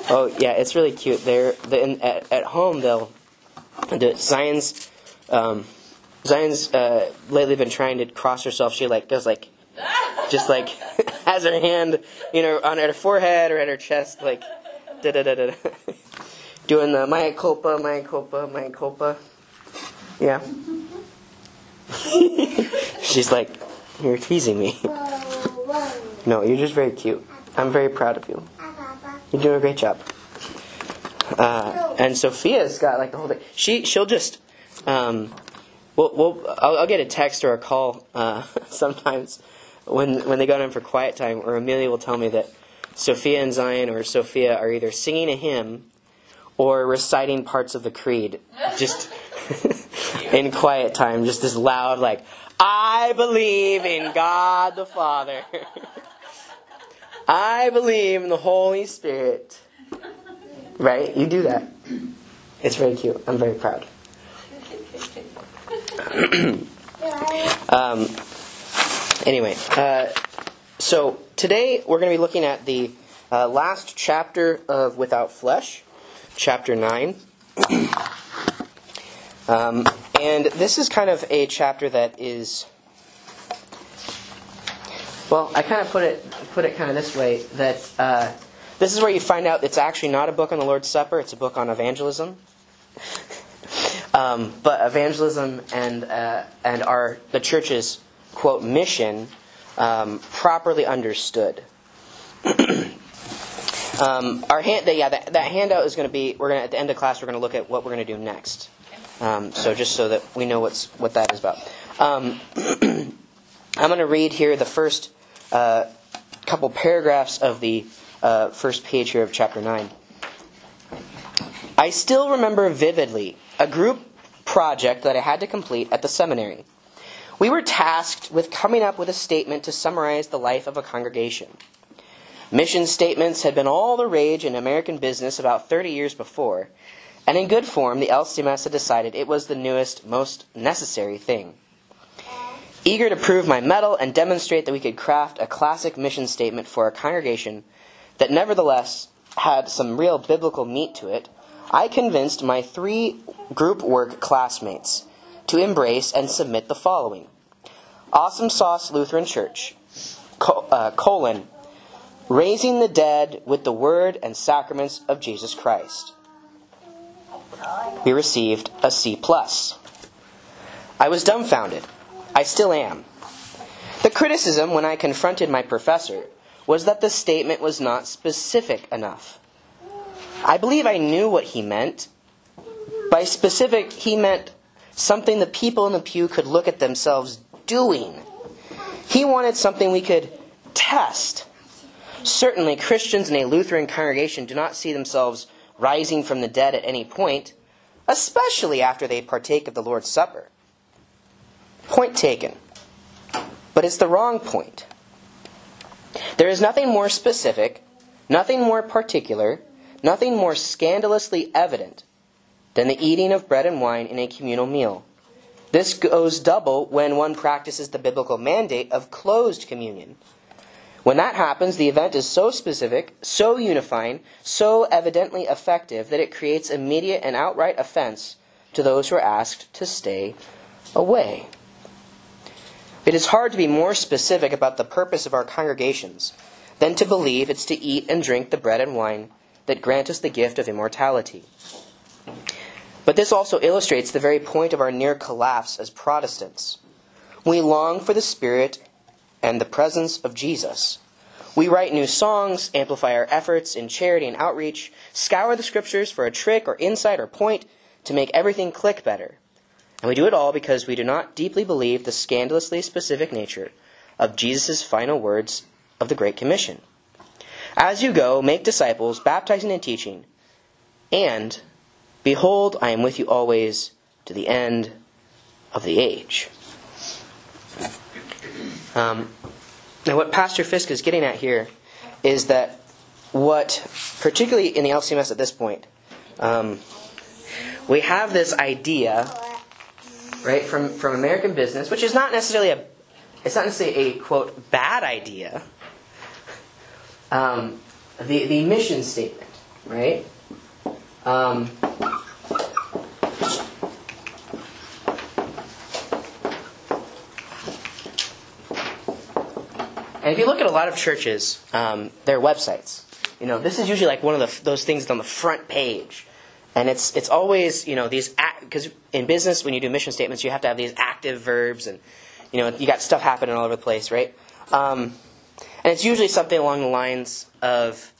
Oh yeah, it's really cute. At home they'll do it. Zion's lately been trying to cross herself. She does just has her hand on her forehead or at her chest da da da da, doing the mea culpa, mea culpa, mea culpa. Yeah. She's like, you're teasing me. No, you're just very cute. I'm very proud of you. You're doing a great job. And Sophia's got the whole thing. She'll just I'll get a text or a call sometimes when they go down for quiet time, or Amelia will tell me that Sophia and Zion or Sophia are either singing a hymn or reciting parts of the creed, just in quiet time, just this loud I believe in God the Father. I believe in the Holy Spirit. Right? You do that. It's very cute. I'm very proud. Anyway, so today we're going to be looking at the last chapter of Without Flesh, chapter 9. And this is kind of a chapter that is, well, I kind of put it kind of this way, that this is where you find out it's actually not a book on the Lord's Supper, it's a book on evangelism. But evangelism and the church's, quote, mission, properly understood. That handout is going to be, at the end of class, we're going to look at what we're going to do next. So just so that we know what that is about. I'm going to read here the first couple paragraphs of the first page here of chapter 9. I still remember vividly a group project that I had to complete at the seminary. We were tasked with coming up with a statement to summarize the life of a congregation. Mission statements had been all the rage in American business about 30 years before, and in good form, the LCMS had decided it was the newest, most necessary thing. Eager to prove my mettle and demonstrate that we could craft a classic mission statement for a congregation that nevertheless had some real biblical meat to it, I convinced my 3 group work classmates to embrace and submit the following. Awesome Sauce Lutheran Church, raising the dead with the word and sacraments of Jesus Christ. We received a C+. I was dumbfounded. I still am. The criticism when I confronted my professor was that the statement was not specific enough. I believe I knew what he meant. By specific, he meant something the people in the pew could look at themselves doing. He wanted something we could test. Certainly, Christians in a Lutheran congregation do not see themselves rising from the dead at any point, especially after they partake of the Lord's Supper. Point taken. But it's the wrong point. There is nothing more specific, nothing more particular, nothing more scandalously evident than the eating of bread and wine in a communal meal. This goes double when one practices the biblical mandate of closed communion. When that happens, the event is so specific, so unifying, so evidently effective that it creates immediate and outright offense to those who are asked to stay away. It is hard to be more specific about the purpose of our congregations than to believe it's to eat and drink the bread and wine that grant us the gift of immortality. But this also illustrates the very point of our near collapse as Protestants. We long for the Spirit and the presence of Jesus. We write new songs, amplify our efforts in charity and outreach, scour the Scriptures for a trick or insight or point to make everything click better. And we do it all because we do not deeply believe the scandalously specific nature of Jesus' final words of the Great Commission. As you go, make disciples, baptizing and teaching, and behold, I am with you always to the end of the age. Now what Pastor Fisk is getting at here is that particularly in the LCMS at this point, we have this idea, right, from American business, which is not necessarily a quote bad idea. The mission statement, right? And if you look at a lot of churches, their websites, this is usually like one of those things on the front page. And it's always, these, because in business, when you do mission statements, you have to have these active verbs, and, you got stuff happening all over the place, right? And it's usually something along the lines of,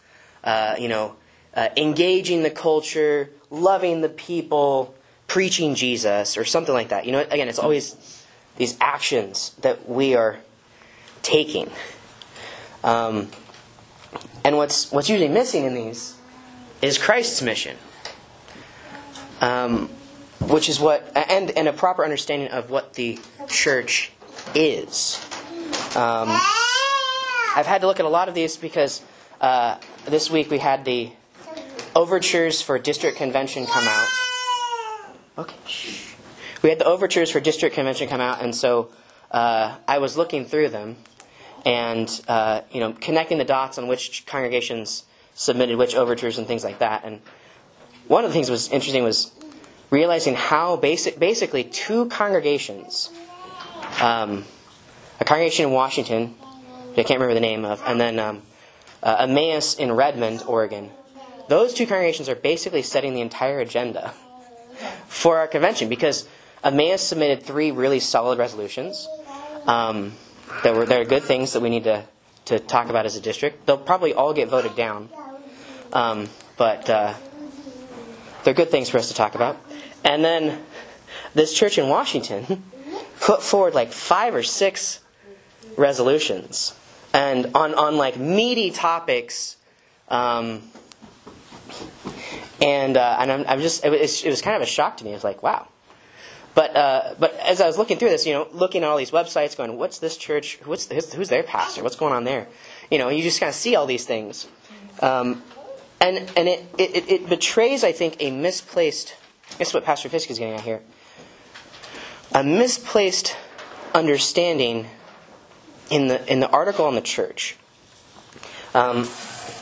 engaging the culture, loving the people, preaching Jesus, or something like that. Again, it's always these actions that we are taking. And what's usually missing in these is Christ's mission. Which is and a proper understanding of what the church is. I've had to look at a lot of these because this week we had the overtures for district convention come out. Okay, shh. We had the overtures for district convention come out, and so I was looking through them and connecting the dots on which congregations submitted which overtures and things like that. And one of the things that was interesting was realizing how basically two congregations, a congregation in Washington, I can't remember the name of, and then Emmaus in Redmond, Oregon. Those two congregations are basically setting the entire agenda for our convention, because Emmaus submitted 3 really solid resolutions that are good things that we need to talk about as a district. They'll probably all get voted down, but they're good things for us to talk about. And then this church in Washington put forward like 5 or 6 resolutions, and on like meaty topics, and I'm just it was kind of a shock to me. It was like, wow. But as I was looking through this, looking at all these websites, going, what's this church? Who's their pastor? What's going on there? You just kind of see all these things, and it betrays, I think, a misplaced. This is what Pastor Fisk is getting at here. A misplaced understanding in the article on the church, and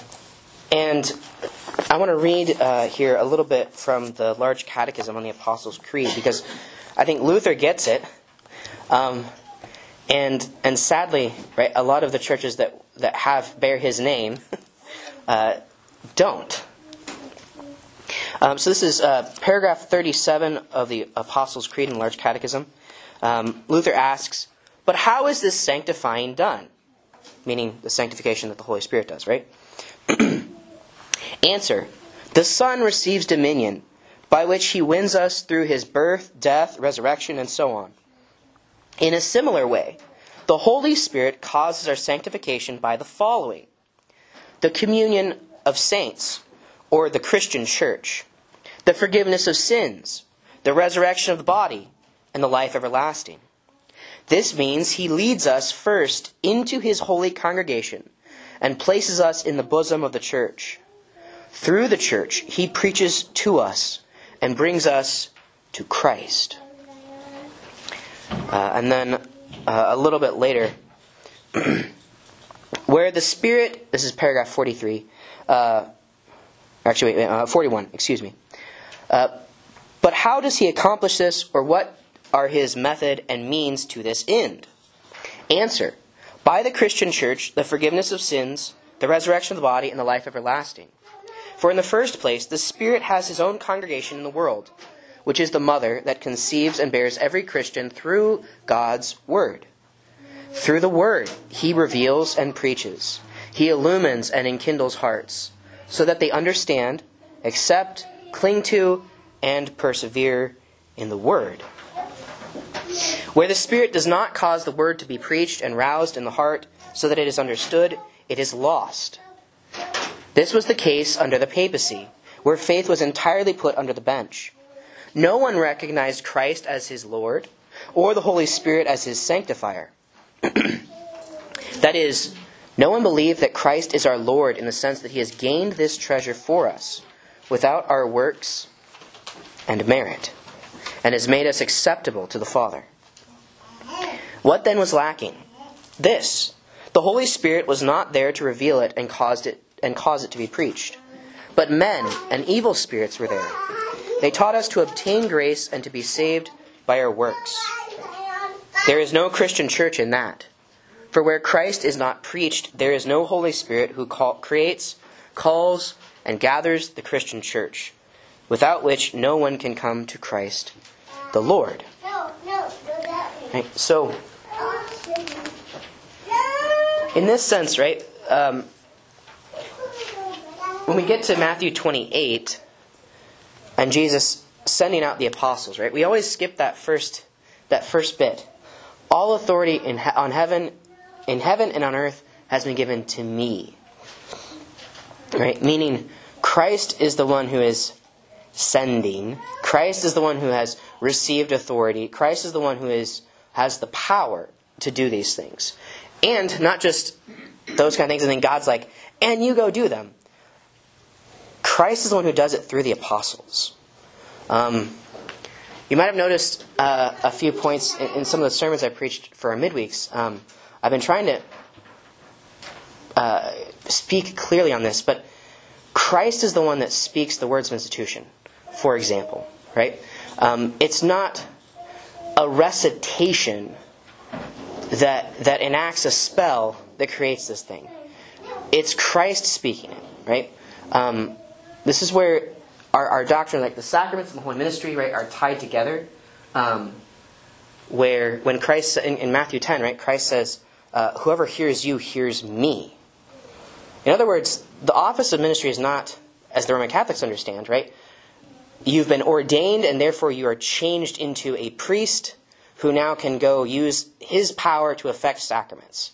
I want to read here a little bit from the Large Catechism on the Apostles' Creed, because I think Luther gets it, and sadly, right, a lot of the churches that bear his name don't. So this is paragraph 37 of the Apostles' Creed in the Large Catechism. Luther asks, "But how is this sanctifying done?" Meaning the sanctification that the Holy Spirit does, right? Answer: the Son receives dominion, by which he wins us through his birth, death, resurrection, and so on. In a similar way, the Holy Spirit causes our sanctification by the following: the communion of saints, or the Christian church, the forgiveness of sins, the resurrection of the body, and the life everlasting. This means he leads us first into his holy congregation and places us in the bosom of the church. Through the church, he preaches to us and brings us to Christ. And then a little bit later, where the Spirit, this is paragraph 43, 41, excuse me. But how does he accomplish this, or what are his method and means to this end? Answer: by the Christian church, the forgiveness of sins, the resurrection of the body, and the life everlasting. For in the first place, the Spirit has his own congregation in the world, which is the mother that conceives and bears every Christian through God's Word. Through the Word, he reveals and preaches. He illumines and enkindles hearts, so that they understand, accept, cling to, and persevere in the Word. Where the Spirit does not cause the Word to be preached and roused in the heart, so that it is understood, it is lost. This was the case under the papacy, where faith was entirely put under the bench. No one recognized Christ as his Lord, or the Holy Spirit as his sanctifier. That is, no one believed that Christ is our Lord in the sense that he has gained this treasure for us, without our works and merit, and has made us acceptable to the Father. What then was lacking? This: the Holy Spirit was not there to reveal it and cause it to be preached. But men and evil spirits were there. They taught us to obtain grace and to be saved by our works. There is no Christian church in that. For where Christ is not preached, there is no Holy Spirit who creates, calls, and gathers the Christian church, without which no one can come to Christ the Lord. Right? So, in this sense, right, when we get to Matthew 28 and Jesus sending out the apostles, right, we always skip that first bit. All authority in heaven and on earth has been given to me. Right? Meaning, Christ is the one who is sending. Christ is the one who has received authority. Christ is the one who has the power to do these things. And not just those kind of things, and then God's like, and you go do them. Christ is the one who does it through the apostles. You might have noticed a few points in some of the sermons I preached for our midweeks. I've been trying to speak clearly on this, but Christ is the one that speaks the words of institution, for example. Right? It's not a recitation that enacts a spell that creates this thing. It's Christ speaking it. Right? This is where our doctrine, like the sacraments and the holy ministry, right, are tied together. Where when Christ in Matthew 10, right, Christ says, "Whoever hears you hears me." In other words, the office of ministry is not, as the Roman Catholics understand, right? You've been ordained, and therefore you are changed into a priest who now can go use his power to effect sacraments.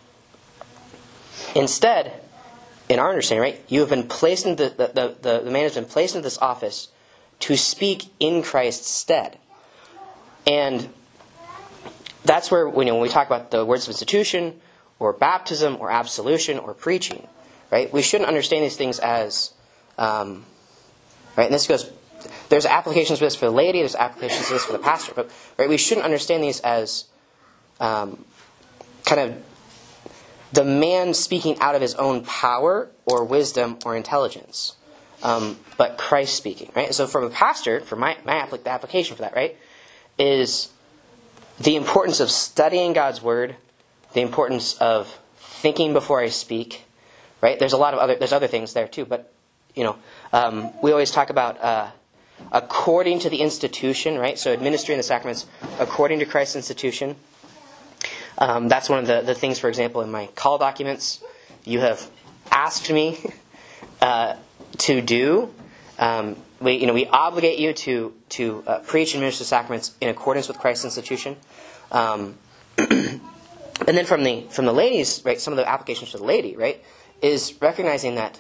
Instead, in our understanding, right, you have been placed in the man has been placed into this office to speak in Christ's stead. And that's where, when we talk about the words of institution, or baptism, or absolution, or preaching, right, we shouldn't understand these things as, right, and this goes, there's applications for this for the laity, there's applications for this for the pastor, but right, we shouldn't understand these as kind of the man speaking out of his own power or wisdom or intelligence, but Christ speaking, right? So from a pastor, for my application for that, right, is the importance of studying God's word, the importance of thinking before I speak, right? There's other things there too, but we always talk about according to the institution, right? So administering the sacraments according to Christ's institution. That's one of the things, for example, in my call documents, you have asked me to do. We obligate you to preach and minister the sacraments in accordance with Christ's institution. And then from the ladies, right, some of the applications for the laity, right, is recognizing that.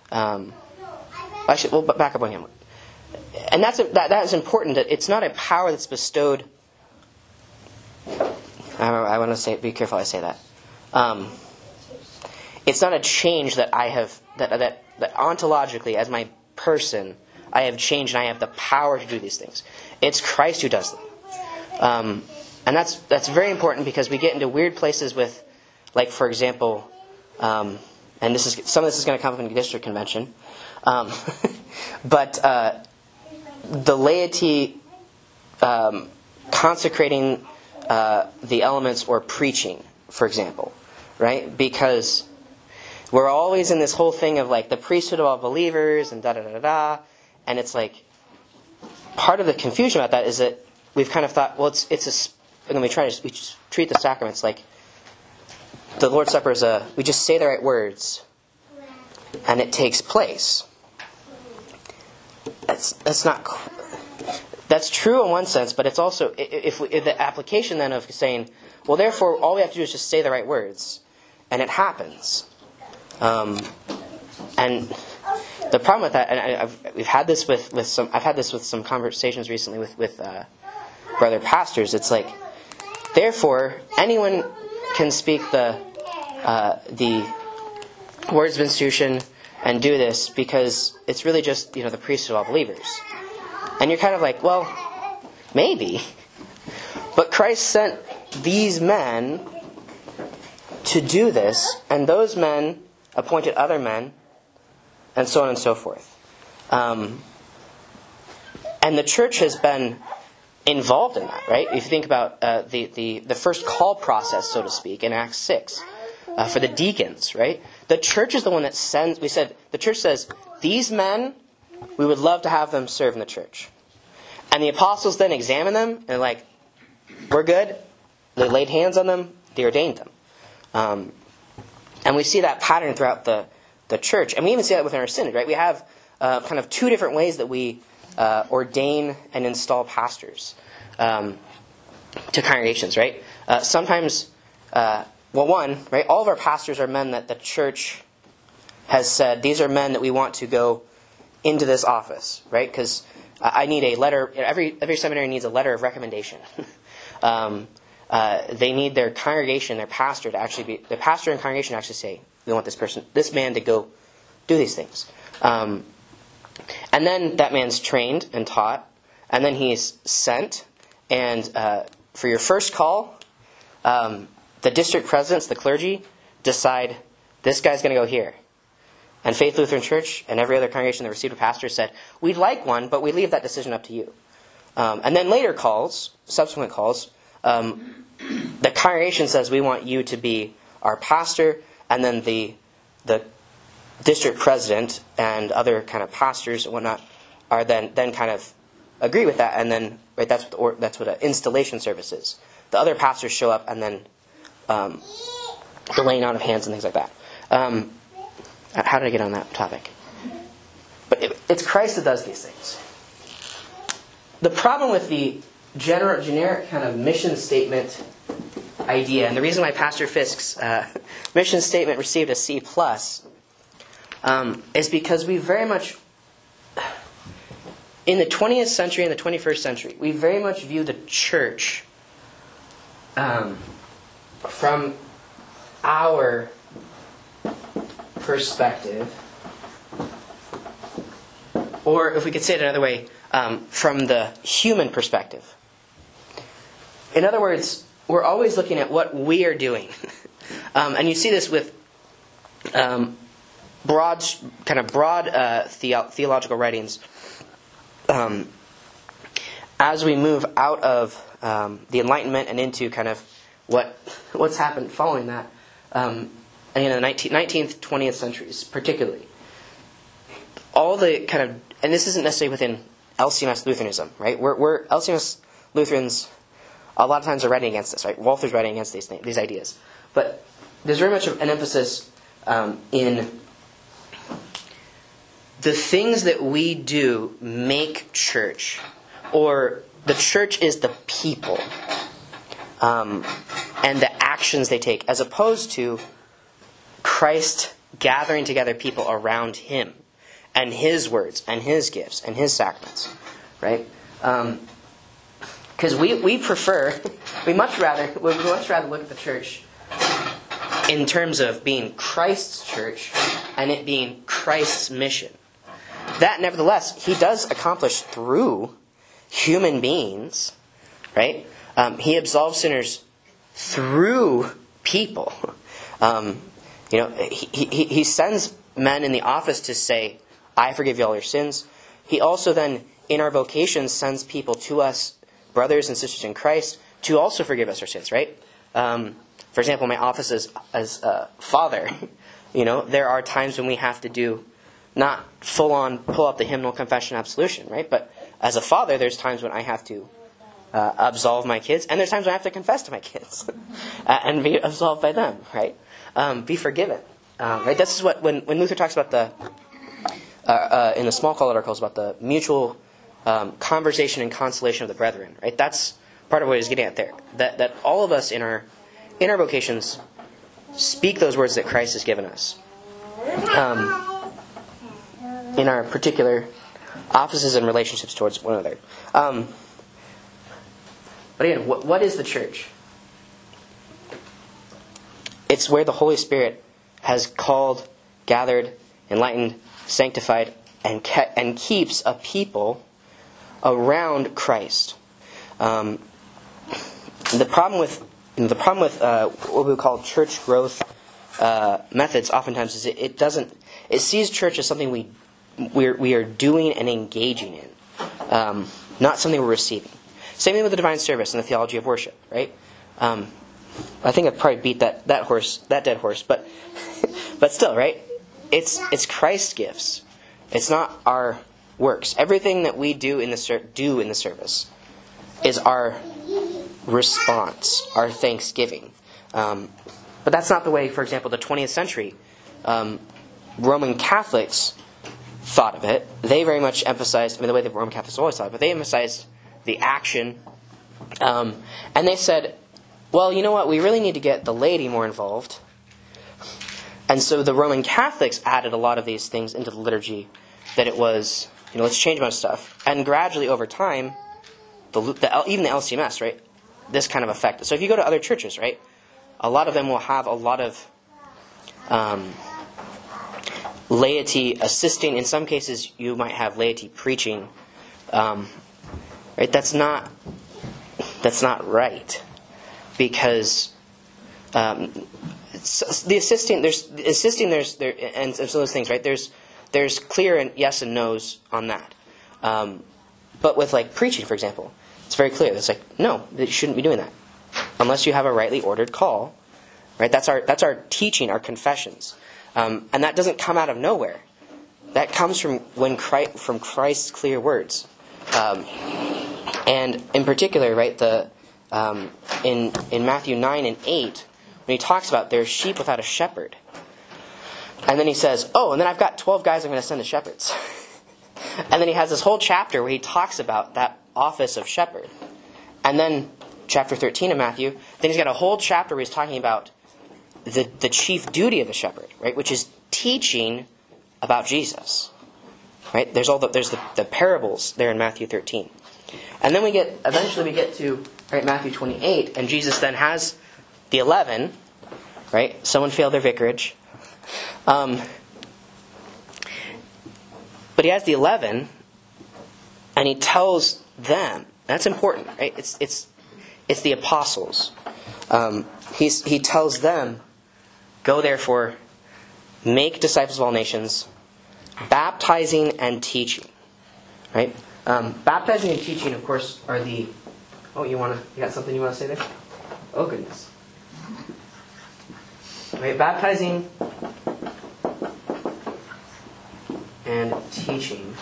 We'll back up on him. And that is important. That it's not a power that's bestowed. I want to say, be careful how I say that. It's not a change that I have, that ontologically, as my person, I have changed and I have the power to do these things. It's Christ who does them. And that's very important because we get into weird places with, like, for example, and some of this is going to come from the district convention, but the laity consecrating the elements or preaching, for example, right? Because we're always in this whole thing of like the priesthood of all believers and da-da-da-da-da, and it's like part of the confusion about that is that we've kind of thought, well, and then we just treat the sacraments like the Lord's Supper is we just say the right words and it takes place. That's true in one sense, but it's also if the application then of saying, well, therefore, all we have to do is just say the right words, and it happens. And the problem with that, and I've had this with some conversations recently with brother pastors. It's like, therefore, anyone can speak the words of institution and do this because it's really just the priesthood of all believers. And you're kind of like, well, maybe. But Christ sent these men to do this, and those men appointed other men, and so on and so forth. And the church has been involved in that, right? If you think about the first call process, so to speak, in Acts 6, for the deacons, right? The church is the one that sends, the church says, these men, we would love to have them serve in the church. And the apostles then examine them, and they're like, we're good. They laid hands on them, they ordained them. And we see that pattern throughout the church. And we even see that within our synod, right? We have kind of two different ways that we ordain and install pastors to congregations, right? Sometimes, one, right, all of our pastors are men that the church has said, these are men that we want to go into this office, right? Because I need a letter, every seminary needs a letter of recommendation. They need their congregation, their pastor the pastor and congregation actually say, we want this man to go do these things. And then that man's trained and taught, and then he's sent, and for your first call, the district presidents, the clergy, decide this guy's going to go here. And Faith Lutheran Church and every other congregation that received a pastor said, we'd like one, but we leave that decision up to you. And then later calls, subsequent calls, the congregation says, we want you to be our pastor, and then the district president and other kind of pastors and whatnot are then kind of agree with that, and then right, that's what an installation service is. The other pastors show up, and then the laying on of hands and things like that. How did I get on that topic? But it's Christ that does these things. The problem with the generic kind of mission statement idea, and the reason why Pastor Fisk's mission statement received a C+, is because we very much, in the 20th century and the 21st century, we very much view the church from our perspective, or if we could say it another way, from the human perspective. In other words, we're always looking at what we are doing. And you see this with broad theological writings. As we move out of the Enlightenment and into kind of what's happened following that, and in the 19th, 20th centuries particularly, all the kind of, and this isn't necessarily within LCMS Lutheranism, right? We're LCMS Lutherans, a lot of times are writing against this, right? Walther's writing against these ideas. But there's very much an emphasis in the things that we do make church, or the church is the people, and the actions they take, as opposed to Christ gathering together people around Him, and His words, and His gifts, and His sacraments, right? Because we much rather look at the church in terms of being Christ's church and it being Christ's mission. That, nevertheless, He does accomplish through human beings, right? He absolves sinners through people. He sends men in the office to say, I forgive you all your sins. He also then, in our vocations, sends people to us, brothers and sisters in Christ, to also forgive us our sins, right? For example, my office as a father, there are times when we have to do not full-on pull up the hymnal, confession, absolution, right? But as a father, there's times when I have to absolve my kids, and there's times when I have to confess to my kids and be absolved by them, right? Be forgiven, right? This is what when Luther talks about in the small call articles about the mutual conversation and consolation of the brethren, right? That's part of what he's getting at there. That all of us in our vocations speak those words that Christ has given us. In our particular offices and relationships towards one another. But again, what is the church? It's where the Holy Spirit has called, gathered, enlightened, sanctified, and keeps a people around Christ. The problem with what we call church growth methods, oftentimes, is it sees church as something we we are doing and engaging in, not something we're receiving. Same thing with the divine service and the theology of worship, right? I think I've probably beat that dead horse, but but still, right? It's Christ's gifts. It's not our works. Everything that we do in the service is our response, our thanksgiving. But that's not the way, for example, the 20th century Roman Catholics thought of it. They very much emphasized, the way the Roman Catholics always thought it, but they emphasized the action. And they said, well, you know what, we really need to get the laity more involved. And so the Roman Catholics added a lot of these things into the liturgy, that it was, let's change a bunch of stuff. And gradually over time, even the LCMS, right, this kind of effect. So if you go to other churches, right, a lot of them will have a lot of laity assisting. In some cases, you might have laity preaching. Right? That's not right, because the assisting. And some of those things, right? There's clear and yes and no's on that. But with like preaching, for example, it's very clear. It's like, no, you shouldn't be doing that unless you have a rightly ordered call. Right? That's our teaching, our confessions. And that doesn't come out of nowhere. That comes from Christ's clear words. And in particular, right, in Matthew 9 and 8, when he talks about there's sheep without a shepherd. And then he says, and then I've got 12 guys I'm going to send as shepherds. And then he has this whole chapter where he talks about that office of shepherd. And then chapter 13 of Matthew, then he's got a whole chapter where he's talking about the chief duty of the shepherd, right, which is teaching about Jesus. Right? There's the parables there in Matthew 13. And then eventually we get to, right, Matthew 28, and Jesus then has the 11, right? Someone failed their vicarage. But he has the 11, and he tells them, that's important, right? It's the apostles. He tells them, go therefore, make disciples of all nations, baptizing and teaching. Right? Baptizing and teaching, of course, are the... Oh, you got something you want to say there? Oh, goodness. Right? Baptizing and teaching.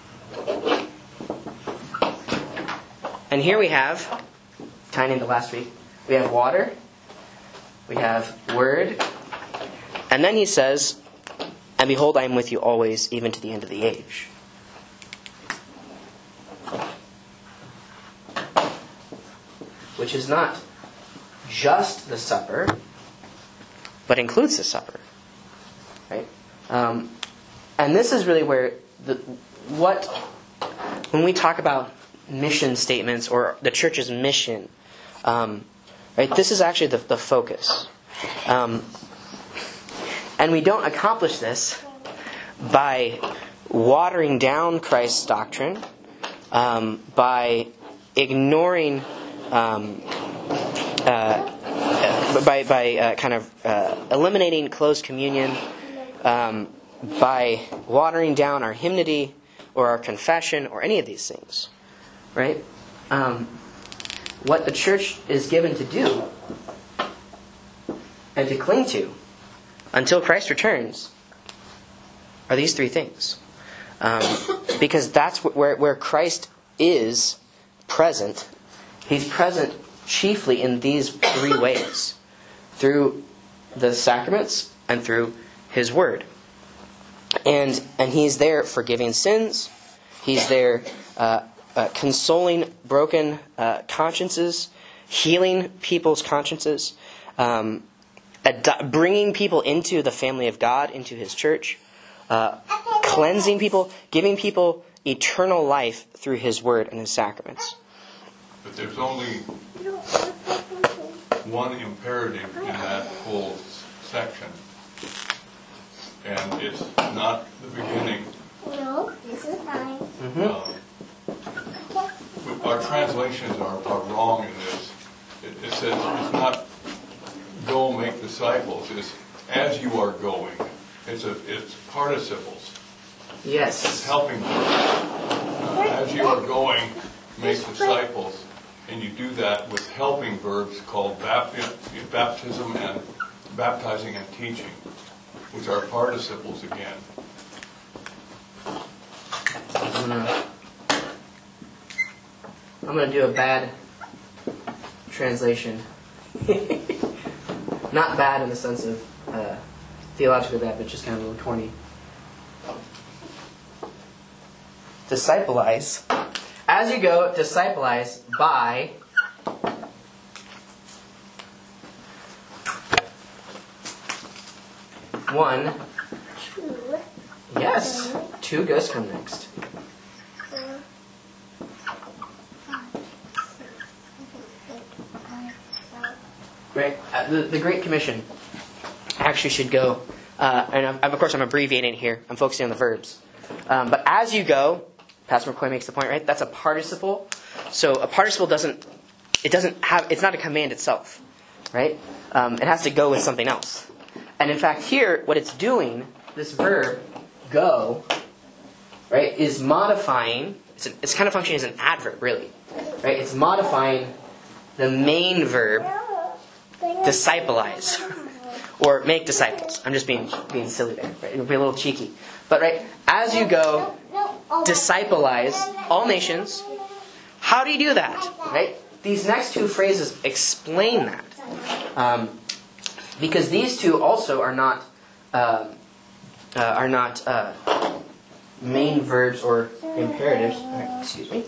And here we have, tying into last week, we have water, we have word, and then he says, and behold, I am with you always, even to the end of the age. Which is not just the supper, but includes the supper. Right? And this is really where when we talk about mission statements or the church's mission, right? This is actually the focus. And we don't accomplish this by watering down Christ's doctrine, by ignoring, eliminating closed communion, by watering down our hymnody or our confession or any of these things, right? What the church is given to do and to cling to until Christ returns are these three things. Because that's where Christ is present. He's present chiefly in these three ways. Through the sacraments and through His Word. And He's there forgiving sins. He's there consoling broken consciences, healing people's consciences, bringing people into the family of God, into His church, cleansing people, giving people eternal life through His Word and His sacraments. But there's only one imperative in that whole section. And it's not the beginning. No, this is mine. Our translations are wrong in this. It says it's not go make disciples. It's as you are going. It's participles. Yes. It's helping verbs. As you are going, make disciples, and you do that with helping verbs called baptism and baptizing and teaching, which are participles again. I'm gonna do a bad translation. Not bad in the sense of theologically bad, but just kind of a little corny. Discipleize. As you go, discipleize by one. Yes, two does come next. Right, the Great Commission actually should go, and of course I'm abbreviating here. I'm focusing on the verbs. But as you go, Pastor McCoy makes the point, right? That's a participle. So a participle it's not a command itself, right? It has to go with something else. And in fact, here, what it's doing, this verb, go, right, is modifying. It's kind of functioning as an adverb, really, right? It's modifying the main verb, discipleize, or make disciples. I'm just being silly there, right? It'll be a little cheeky. But right, as you go, discipleize all nations. How do you do that? Right? These next two phrases explain that, because these two also are not main verbs or imperatives. Right, excuse me.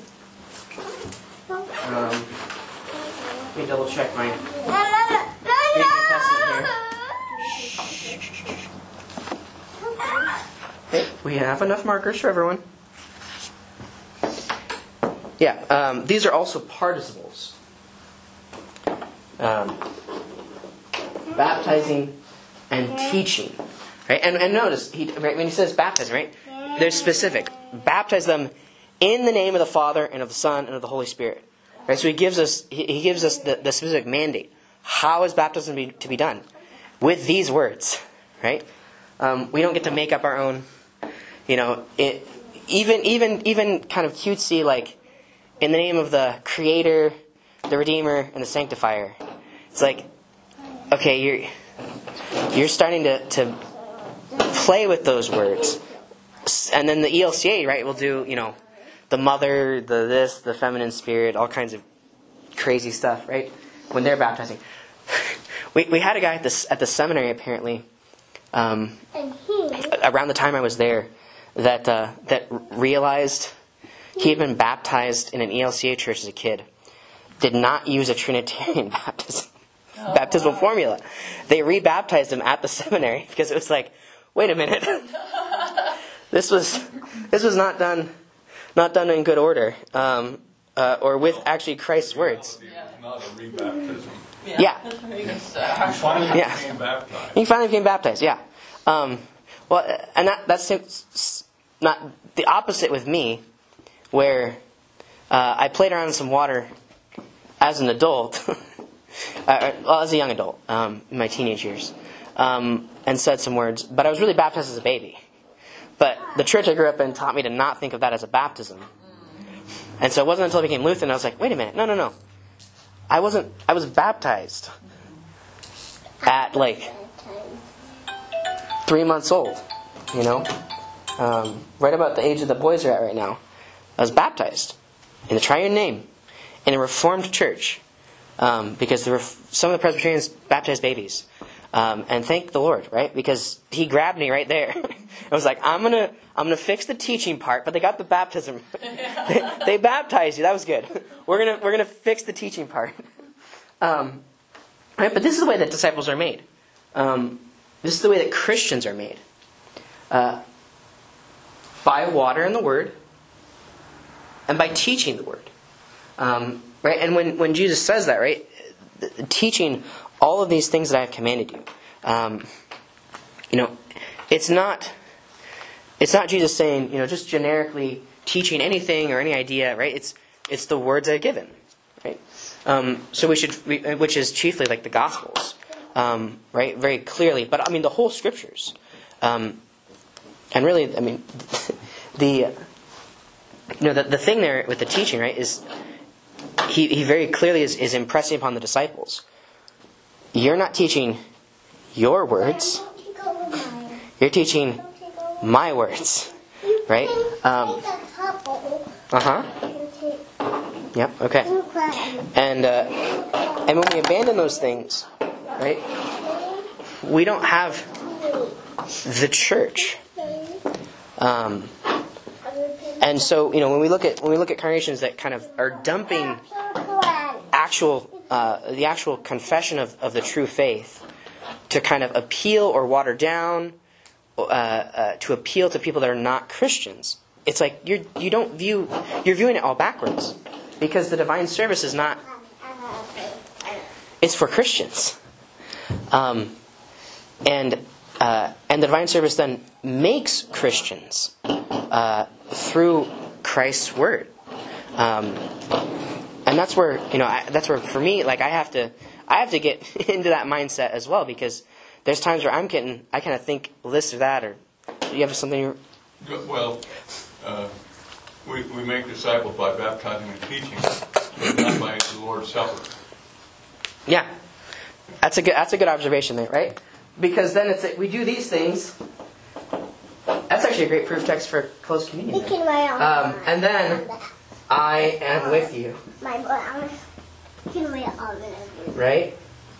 Let me double check my Greek New Testament here. Okay, we have enough markers for everyone. Yeah, these are also participles. Baptizing and teaching. Right? And notice, when he says baptizing, right? They're specific. Baptize them in the name of the Father and of the Son and of the Holy Spirit. Right? So he gives us the specific mandate. How is baptism to be done? With these words. Right? We don't get to make up our own, even kind of cutesy, like, in the name of the Creator, the Redeemer, and the Sanctifier. It's like, okay, you're starting to play with those words. And then the ELCA, right, will do, the mother, the feminine spirit, all kinds of crazy stuff, right, when they're baptizing. We had a guy at the seminary, apparently, around the time I was there, that realized he had been baptized in an ELCA church as a kid. Did not use a Trinitarian baptismal formula. They rebaptized him at the seminary because it was like, wait a minute, this was not done in good order, or with actually Christ's words. It's not a rebaptism. Yeah. You finally became baptized. He finally became baptized. Yeah. Well, and that's not the opposite with me, where I played around in some water as an adult, as a young adult, in my teenage years, and said some words, but I was really baptized as a baby. But the church I grew up in taught me to not think of that as a baptism. And so it wasn't until I became Lutheran I was like, wait a minute, no. I was baptized at like 3 months old, right about the age that the boys are at right now. I was baptized in the Triune Name in a Reformed church, because some of the Presbyterians baptized babies, and thank the Lord, right? Because He grabbed me right there. I was like, I'm gonna fix the teaching part, but they got the baptism. they baptized you. That was good. We're gonna fix the teaching part. Right? But this is the way that disciples are made. This is the way that Christians are made. By water and the Word, and by teaching the Word. Right? And when Jesus says that, right, teaching all of these things that I have commanded you, it's not Jesus saying, just generically teaching anything or any idea, right? It's the words that are given, right? So which is chiefly like the Gospels, right? Very clearly, but the whole Scriptures, and really, the thing there with the teaching, right, is he very clearly is impressing upon the disciples. You're not teaching your words. You're teaching my words, right? Yep. Okay. And when we abandon those things, right, we don't have the church. And so, when we look at congregations that kind of are dumping the actual confession of the true faith to kind of appeal or water down, to appeal to people that are not Christians, it's like you're viewing it all backwards, because the divine service is not. It's for Christians, and the divine service then makes Christians through Christ's word, and that's where for me, like I have to get into that mindset as well, because there's times where I kind of think this or that, or do you have something? Well, we make disciples by baptizing and teaching, but not by the Lord's Supper. Yeah, that's a good observation there, right? Because then we do these things. That's actually a great proof text for closed communion. And then I am with you. Right?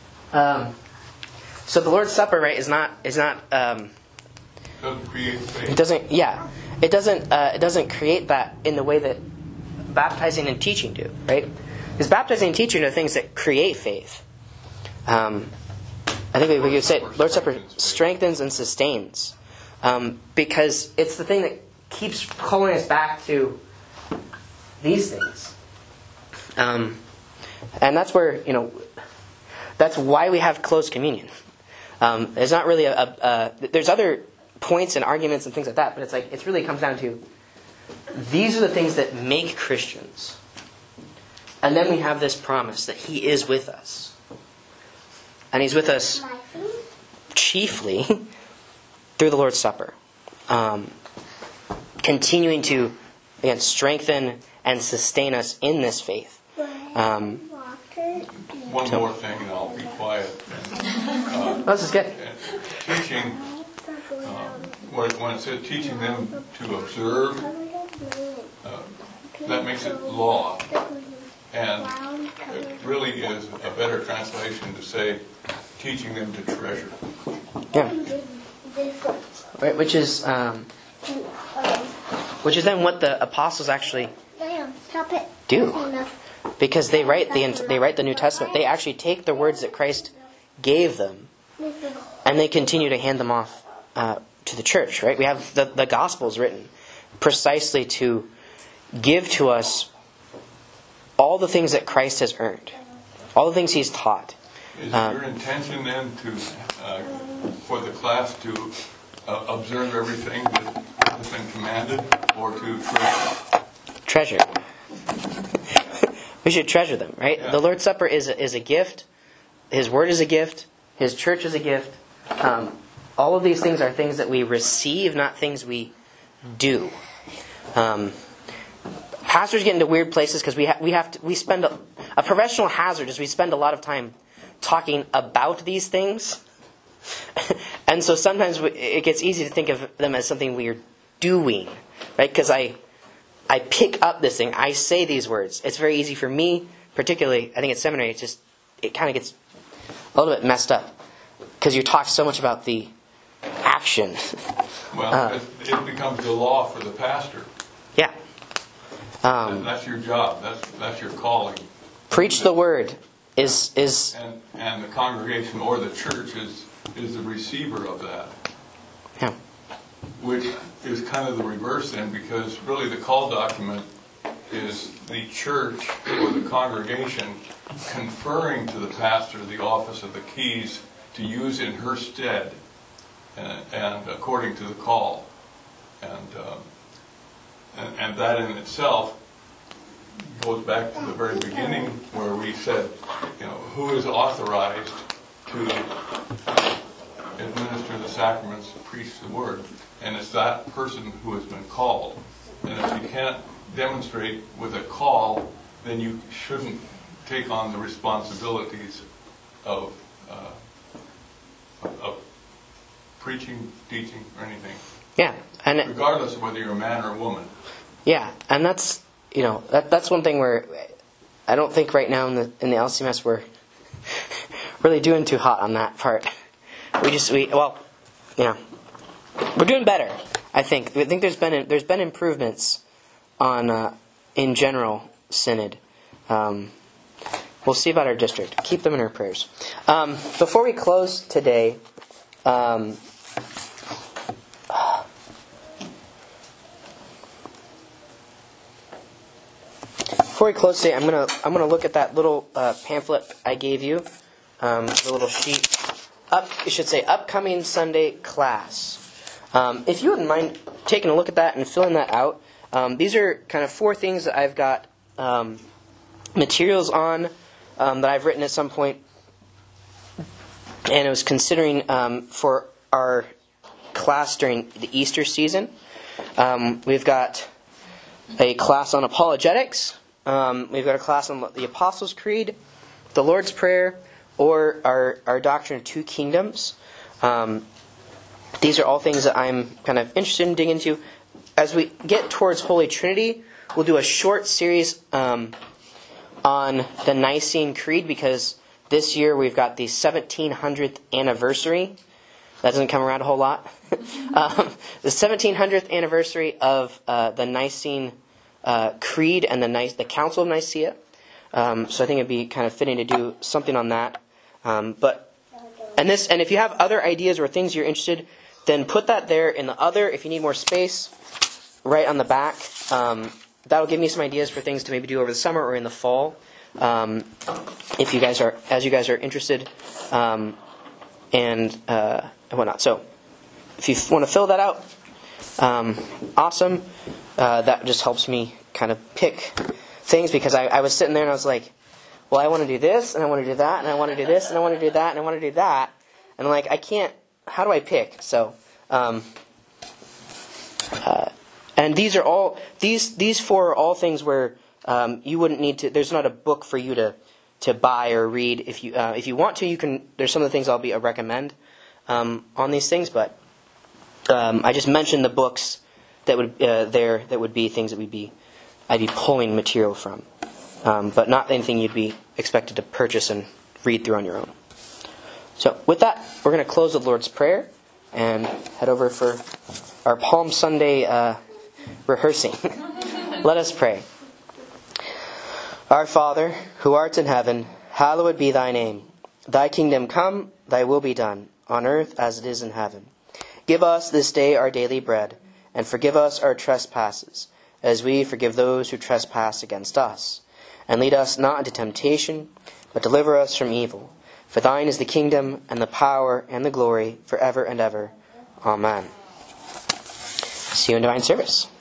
So the Lord's Supper, right, is not Doesn't create faith. It doesn't create that in the way that baptizing and teaching do, right? Because baptizing and teaching are things that create faith. I think we could say Lord's Supper strengthens and sustains, because it's the thing that keeps calling us back to these things, and that's where that's why we have closed communion. There's not really there's other points and arguments and things like that, but it really comes down to these are the things that make Christians, and then we have this promise that He is with us. And He's with us chiefly through the Lord's Supper, continuing to, again, strengthen and sustain us in this faith. One more thing, and I'll be quiet. This is good. Teaching, when it says teaching them to observe, that makes it law. And it really is a better translation to say teaching them to treasure. Yeah. Right, which is then what the apostles actually do, because they write the New Testament. They actually take the words that Christ gave them, and they continue to hand them off to the church. Right? We have the Gospels written precisely to give to us all the things that Christ has earned, all the things He's taught. Is it your intention then for the class to observe everything that has been commanded, or to treasure? We should treasure them, right? Yeah. The Lord's Supper is a gift. His Word is a gift. His church is a gift. All of these things are things that we receive, not things we do. Pastors get into weird places because we spend a professional hazard is we spend a lot of time talking about these things, and so sometimes it gets easy to think of them as something we're doing, right? Because I pick up this thing, I say these words. It's very easy for me, particularly I think at seminary. It kind of gets a little bit messed up because you talk so much about the action. Well, it becomes the law for the pastor. Yeah. That's your job. That's your calling. Preach the word is and the congregation or the church is the receiver of that. Yeah. Which is kind of the reverse then, because really the call document is the church or the congregation conferring to the pastor the office of the keys to use in her stead and according to the call. And that in itself goes back to the very beginning where we said, who is authorized to administer the sacraments, preach the word, and it's that person who has been called. And if you can't demonstrate with a call, then you shouldn't take on the responsibilities of preaching, teaching, or anything. Yeah, and regardless of whether you're a man or a woman. Yeah, and that's that's one thing where I don't think right now in the LCMS we're really doing too hot on that part. We're doing better. I think there's been improvements on in general synod. We'll see about our district. Keep them in our prayers. Before we close today, I'm gonna look at that little pamphlet I gave you, the little sheet. It should say upcoming Sunday class. If you wouldn't mind taking a look at that and filling that out, these are kind of 4 things that I've got materials on that I've written at some point, and I was considering for our class during the Easter season. We've got a class on apologetics. We've got a class on the Apostles' Creed, the Lord's Prayer, or our doctrine of 2 kingdoms. These are all things that I'm kind of interested in digging into. As we get towards Holy Trinity, we'll do a short series on the Nicene Creed, because this year we've got the 1700th anniversary. That doesn't come around a whole lot. The 1700th anniversary of the Nicene Creed and the Council of Nicaea. So I think it'd be kind of fitting to do something on that. And if you have other ideas or things you're interested, then put that there in the other. If you need more space, right on the back. That'll give me some ideas for things to maybe do over the summer or in the fall. If you guys are interested, and whatnot. So if you want to fill that out, awesome. That just helps me kind of pick things, because I was sitting there and I was like, well, I want to do this, and I want to do that, and I want to do this, and I want to do that, and I want to do that. And I'm like, I can't, how do I pick? So, and these are all, these 4 are all things where you wouldn't need to, there's not a book for you to buy or read. If you want to, you can, there's some of the things I'll recommend on these things, but I just mentioned the books that would that would be things that I'd be pulling material from, but not anything you'd be expected to purchase and read through on your own. So with that, we're going to close the Lord's Prayer and head over for our Palm Sunday rehearsing. Let us pray. Our Father, who art in heaven, hallowed be thy name. Thy kingdom come, thy will be done, on earth as it is in heaven. Give us this day our daily bread, and forgive us our trespasses, as we forgive those who trespass against us. And lead us not into temptation, but deliver us from evil. For thine is the kingdom, and the power, and the glory, forever and ever. Amen. See you in divine service.